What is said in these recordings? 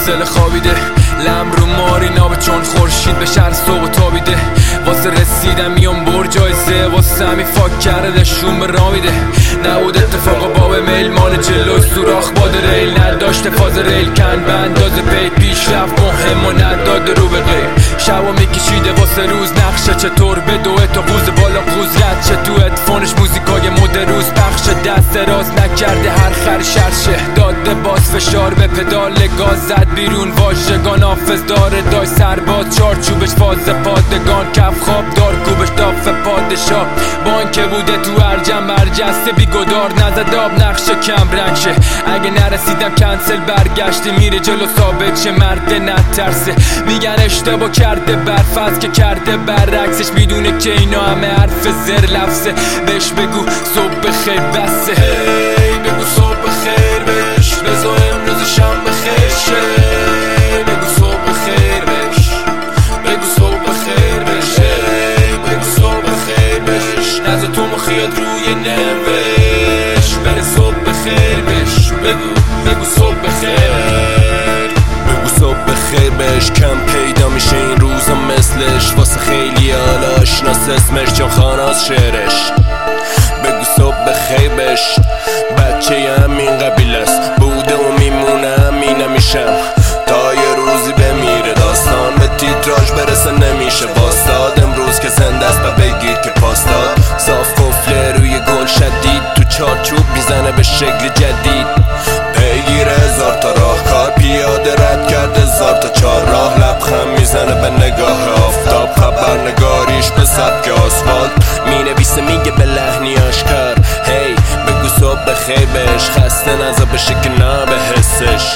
حوصله خوابیده، لم رو ماری نابه چون خورشید به شهر صبح تابیده. واسه رسیدم میام برجایزه، واسه همین فاک کردشون به را میده. نبود اتفاقا باب میل مال جلوی سوراخ باد ریل، نداشته فاز ریل کن به اندازه پی پیشرفت مهم و نداده رو به غیر. شبا میکشیده واسه روز نقشه، چطور بدوه تا قوز بالا قوز رد چه تو ادفونش موزیکای مد روز پخشه. دست راز نکرده هر خر شرشه، داده باز فشار به پدال گاز زد بیرون واژگان حافظ داره دای سرباز چارچوبش فاز پادگان کف خواب دار کوبش داف پادشاه. بانکه بوده تو ارجم برجسته بیگدار نزد آب نقشه کم رنگ شه. اگه نرسیدم کنسل برگشته میره جلو ثابت شه، مرد نترسه. میگن اشتباه کرده برفض که کرده برعکسش، میدونه که اینا همه حرف زر لفظه. بهش بگو صبح خیر بسه، هی بگو صبح خیر بش، بزا امروز شنبه خیر شه. بگو صبح خیر بش، بگو صبح خیر بش، هی بگو صبح خیر بش. نزد تو مخیاد روی نوش، بره صبح خیر بش. بگو صبح خیر، بگو صبح خیر بش. کم پیدا میشه این روزا مثلش، واسه خیلی حالا آشناس اسمش چون خاناس شعرش. بگو صبح خیر بش، بچه همین قبیل است، بوده و میمونه همین همیشم تا یه روزی بمیره. داستان به تیتراژ برسه نمیشه باستاد، امروز که زنده است و بگید که پاسداد. صاف کفله روی گل شدید، تو چارچوب میزنه به شکل جدید. پیگیر هزار تا راهکار، پیاده رد کرده هزار تا چهار راه. لبخند میزنه به نگاه آفتاب، خبرنگاریش به سبک آسفالت مینویسه میگه به لحنی آشکار. هی بگو صبح خیر بش، خسته نزا بشه که نه به حسش.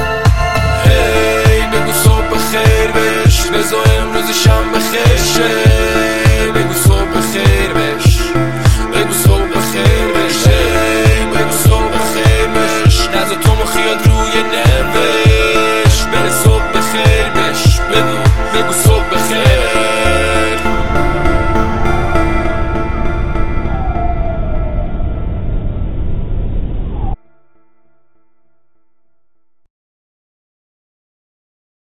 هی بگو صبح خیر بش، بزا امروز شنبه خیر شه. بگو صبح خیر بش، بگو صبح خیر بش، هی بگو صبح خیر بش. نزد تو مخیاد روی نوش، بره صبح خیر بش. بگو صبح خیر